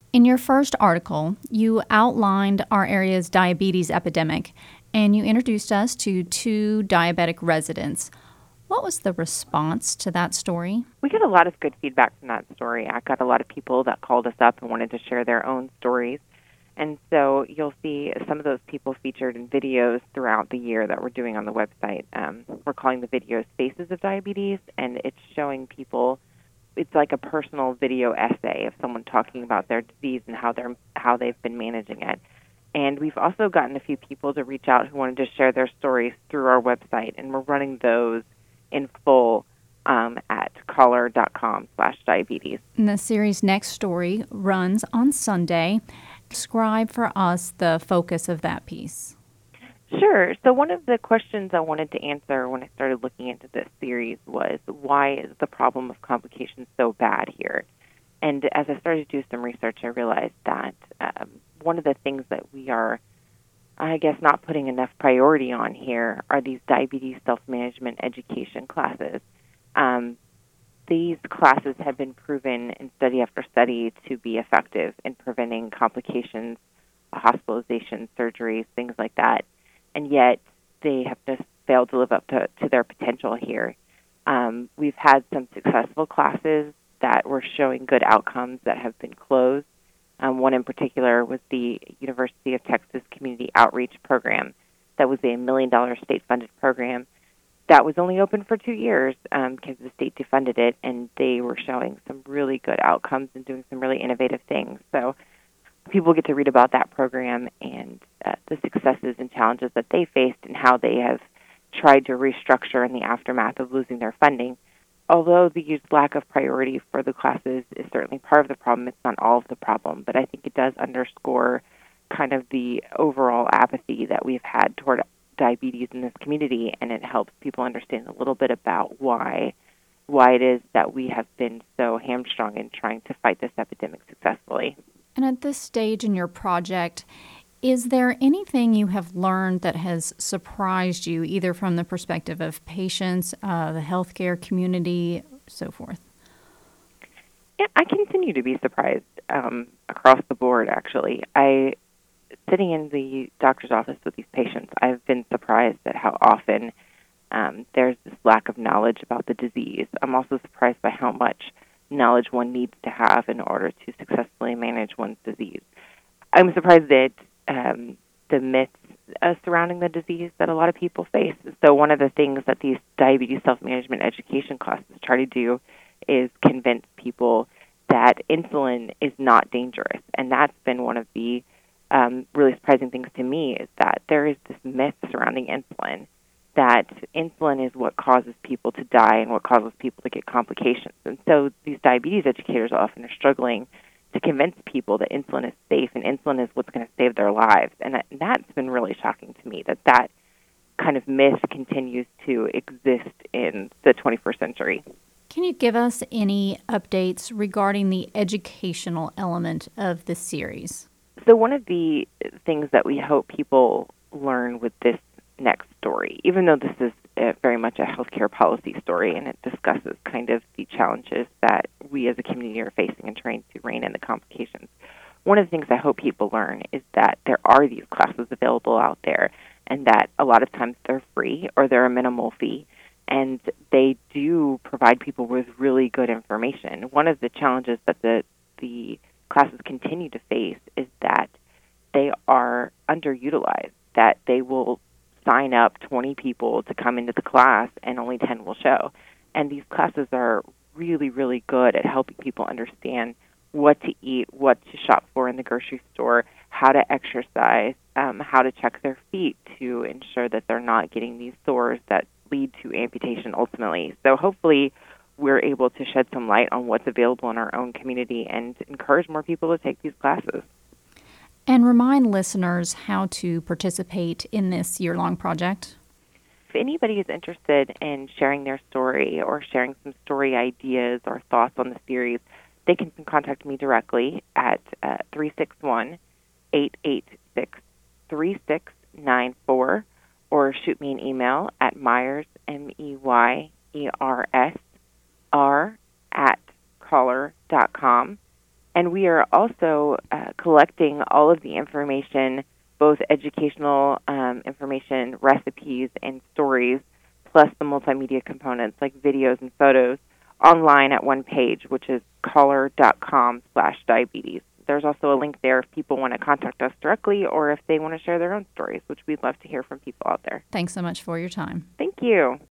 In your first article, you outlined our area's diabetes epidemic, and you introduced us to two diabetic residents. What was the response to that story? We got a lot of good feedback from that story. I got a lot of people that called us up and wanted to share their own stories. And so you'll see some of those people featured in videos throughout the year that we're doing on the website. We're calling the videos Faces of Diabetes, and it's showing people, it's like a personal video essay of someone talking about their disease and how they've been managing it. And we've also gotten a few people to reach out who wanted to share their stories through our website, and we're running those in full at caller.com/diabetes. And the series' next story runs on Sunday. Describe for us the focus of that piece. Sure. So one of the questions I wanted to answer when I started looking into this series was, why is the problem of complications so bad here? And as I started to do some research, I realized that one of the things that we are, I guess, not putting enough priority on here are these diabetes self-management education classes. These classes have been proven in study after study to be effective in preventing complications, hospitalizations, surgeries, things like that. And yet they have just failed to live up to their potential here. We've had some successful classes that were showing good outcomes that have been closed. One in particular was the University of Texas Community Outreach Program. That was a $1 million state-funded program that was only open for 2 years because the state defunded it, and they were showing some really good outcomes and doing some really innovative things. So people get to read about that program and the successes and challenges that they faced and how they have tried to restructure in the aftermath of losing their funding. Although the lack of priority for the classes is certainly part of the problem, it's not all of the problem, but I think it does underscore kind of the overall apathy that we've had toward diabetes in this community, and it helps people understand a little bit about why it is that we have been so hamstrung in trying to fight this epidemic successfully. And at this stage in your project, is there anything you have learned that has surprised you, either from the perspective of patients, the healthcare community, so forth? Yeah, I continue to be surprised across the board, actually. Sitting in the doctor's office with these patients, I've been surprised at how often there's this lack of knowledge about the disease. I'm also surprised by how much knowledge one needs to have in order to successfully manage one's disease. I'm surprised at the myths surrounding the disease that a lot of people face. So one of the things that these diabetes self-management education classes try to do is convince people that insulin is not dangerous. And that's been one of the really surprising things to me, is that there is this myth surrounding insulin, that insulin is what causes people to die and what causes people to get complications. And so these diabetes educators often are struggling to convince people that insulin is safe and insulin is what's going to save their lives. And that's been really shocking to me, that kind of myth continues to exist in the 21st century. Can you give us any updates regarding the educational element of this series? So one of the things that we hope people learn with this next story, even though this is very much a healthcare policy story and it discusses kind of the challenges that we as a community are facing and trying to rein in the complications, one of the things I hope people learn is that there are these classes available out there, and that a lot of times they're free or they're a minimal fee, and they do provide people with really good information. One of the challenges that the classes continue to face is that they are underutilized, that they will sign up 20 people to come into the class and only 10 will show. And these classes are really, really good at helping people understand what to eat, what to shop for in the grocery store, how to exercise, how to check their feet to ensure that they're not getting these sores that lead to amputation ultimately. So hopefully we're able to shed some light on what's available in our own community and encourage more people to take these classes. And remind listeners how to participate in this year-long project. If anybody is interested in sharing their story or sharing some story ideas or thoughts on the series, they can contact me directly at 361-886-3694 or shoot me an email at Myers, MEYERS, @caller.com. And And we are also collecting all of the information, both educational information, recipes, and stories, plus the multimedia components like videos and photos online at one page, which is caller.com/diabetes. There's also a link there if people want to contact us directly or if they want to share their own stories, which we'd love to hear from people out there. Thanks so much for your time. Thank you.